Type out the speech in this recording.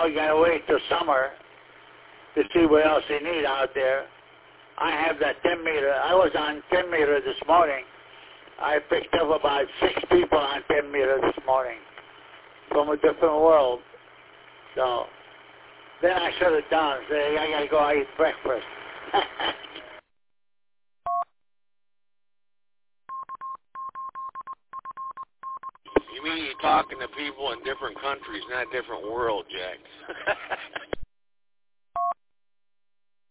we got to wait till summer to see what else they need out there. I have that 10 meter. I was on 10 meter this morning. I picked up about 6 people on 10 meter this morning from a different world. So then I shut it down and say, I got to go eat breakfast. You mean you're talking to people in different countries, not different world, Jack?